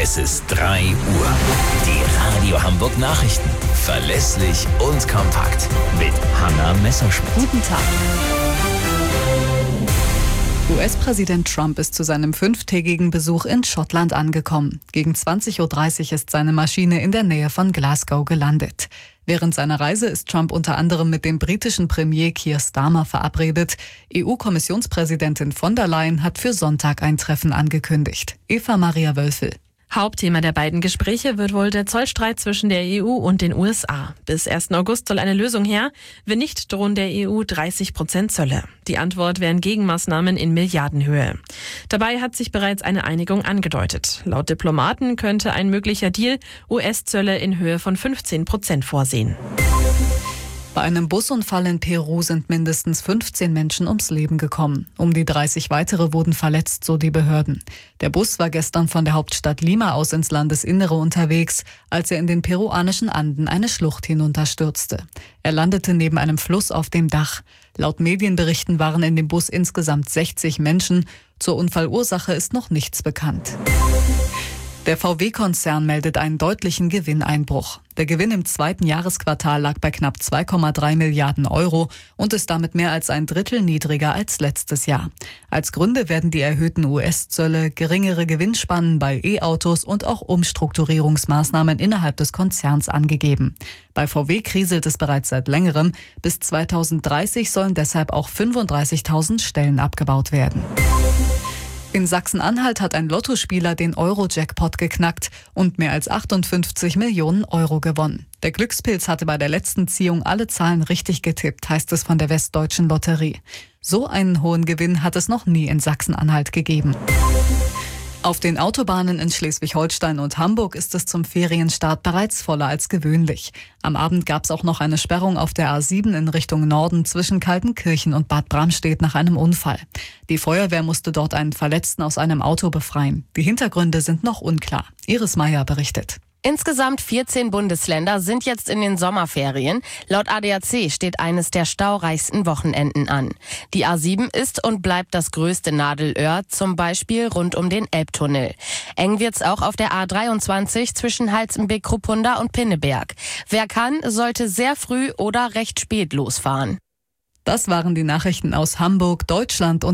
Es ist 3 Uhr. Die Radio Hamburg Nachrichten. Verlässlich und kompakt. Mit Hanna Messerschmidt. Guten Tag. US-Präsident Trump ist zu seinem 5-tägigen Besuch in Schottland angekommen. Gegen 20:30 Uhr ist seine Maschine in der Nähe von Glasgow gelandet. Während seiner Reise ist Trump unter anderem mit dem britischen Premier Keir Starmer verabredet. EU-Kommissionspräsidentin von der Leyen hat für Sonntag ein Treffen angekündigt. Eva Maria Wölfel. Hauptthema der beiden Gespräche wird wohl der Zollstreit zwischen der EU und den USA. Bis 1. August soll eine Lösung her. Wenn nicht, drohen der EU 30% Zölle. Die Antwort wären Gegenmaßnahmen in Milliardenhöhe. Dabei hat sich bereits eine Einigung angedeutet. Laut Diplomaten könnte ein möglicher Deal US-Zölle in Höhe von 15% vorsehen. Bei einem Busunfall in Peru sind mindestens 15 Menschen ums Leben gekommen. Um die 30 weitere wurden verletzt, so die Behörden. Der Bus war gestern von der Hauptstadt Lima aus ins Landesinnere unterwegs, als er in den peruanischen Anden eine Schlucht hinunterstürzte. Er landete neben einem Fluss auf dem Dach. Laut Medienberichten waren in dem Bus insgesamt 60 Menschen. Zur Unfallursache ist noch nichts bekannt. Der VW-Konzern meldet einen deutlichen Gewinneinbruch. Der Gewinn im zweiten Jahresquartal lag bei knapp 2,3 Milliarden Euro und ist damit mehr als ein Drittel niedriger als letztes Jahr. Als Gründe werden die erhöhten US-Zölle, geringere Gewinnspannen bei E-Autos und auch Umstrukturierungsmaßnahmen innerhalb des Konzerns angegeben. Bei VW kriselt es bereits seit längerem. Bis 2030 sollen deshalb auch 35.000 Stellen abgebaut werden. In Sachsen-Anhalt hat ein Lottospieler den Euro-Jackpot geknackt und mehr als 58 Millionen Euro gewonnen. Der Glückspilz hatte bei der letzten Ziehung alle Zahlen richtig getippt, heißt es von der Westdeutschen Lotterie. So einen hohen Gewinn hat es noch nie in Sachsen-Anhalt gegeben. Auf den Autobahnen in Schleswig-Holstein und Hamburg ist es zum Ferienstart bereits voller als gewöhnlich. Am Abend gab es auch noch eine Sperrung auf der A7 in Richtung Norden zwischen Kaltenkirchen und Bad Bramstedt nach einem Unfall. Die Feuerwehr musste dort einen Verletzten aus einem Auto befreien. Die Hintergründe sind noch unklar. Iris Meyer berichtet. Insgesamt 14 Bundesländer sind jetzt in den Sommerferien. Laut ADAC steht eines der staureichsten Wochenenden an. Die A7 ist und bleibt das größte Nadelöhr, zum Beispiel rund um den Elbtunnel. Eng wird's auch auf der A23 zwischen Halstenbek-Krupunda und Pinneberg. Wer kann, sollte sehr früh oder recht spät losfahren. Das waren die Nachrichten aus Hamburg, Deutschland und